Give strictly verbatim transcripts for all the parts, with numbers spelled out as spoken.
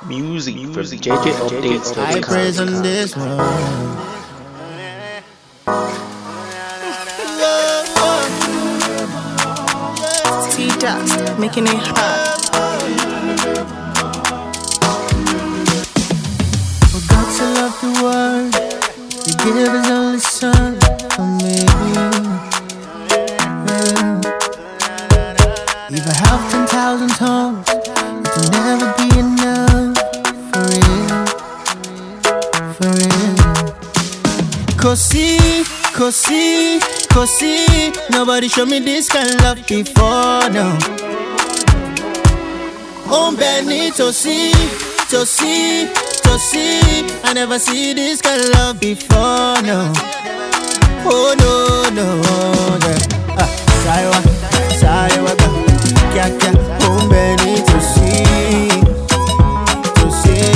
Music from J J Updates. I praise on this one. T-Dust, making it hot. For God to love the world, He gave His only Son for me. Yeah. If I have ten thousand tongues, it will never be enough for real, for real. Così, così, così, nobody showed me this kind of love before, no. Oh, Benito, see, to see, to see, I never see this kind of love before, no. Oh, no, no, yeah. Ah, Saiwa, Saiwa, kya, kya, oh, Benito, see, to see.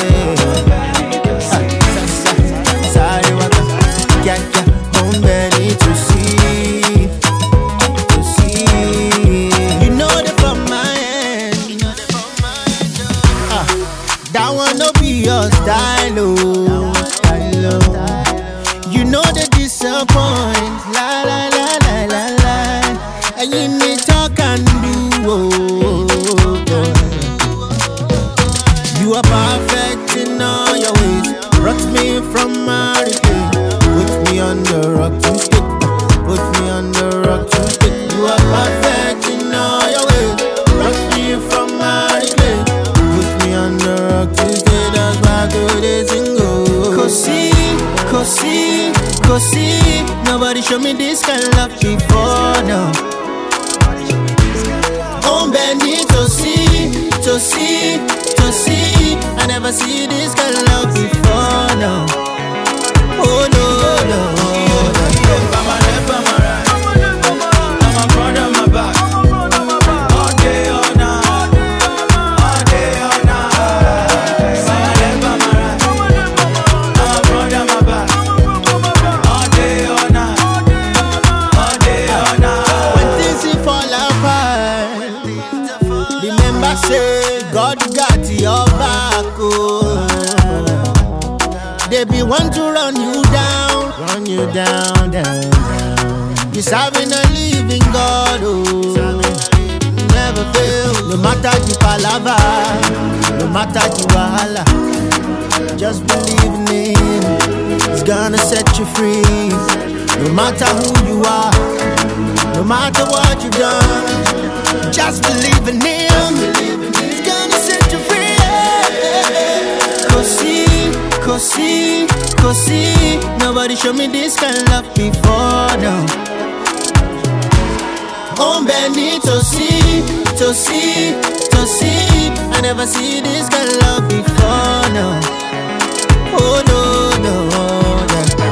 Ah, sa, sa, Saiwa, kya, kya, oh, Benito, see, to see. You know that from my end, ah, that one no be your style, oh, style, oh. You know they disappoint, la la la la la la, and you need talk and do, oh, oh. You are perfect in all your ways, rocks me from my day, put me on the rock to stick, put me on the rock to stick. You are perfect in all your ways, rocks me from my day, put me on the rock to stay. That's why I do this and go. Così, così, così, nobody showed me this kind of love before, no. Oh, Benito, see, to see, to see, I never see this kind of love before, no. Oh, no, no, no. I'm a left, I'm a right. I'm a front, I'm a back. All day, all night. All day, all night. I'm a left, I'm a right. I'm a front, I'm a back. All day, all night. All day, all night. When things fall apart, remember say God got your back, oh. They be want to run you down, run you down, down, down. You serving a living God, oh. Never fail, no matter the palava, no matter the wahala. Just believe in Him, He's gonna set you free. No matter who you are, no matter what you've done, just believe in Him, He's gonna set you free. Così, così, così, nobody showed me this kind of love before, no. Oh, Benito, see, to see, to see, I never see this kind of love before, no. Oh, no, no, yeah.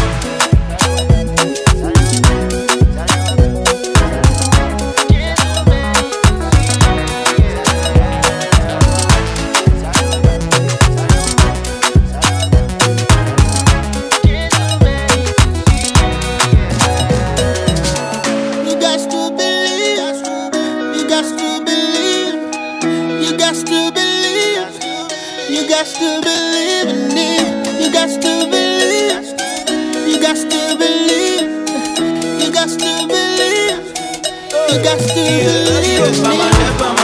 You got to believe in it. You got to believe. You got to believe. You got to believe. You got to believe. I'm a left, I'm a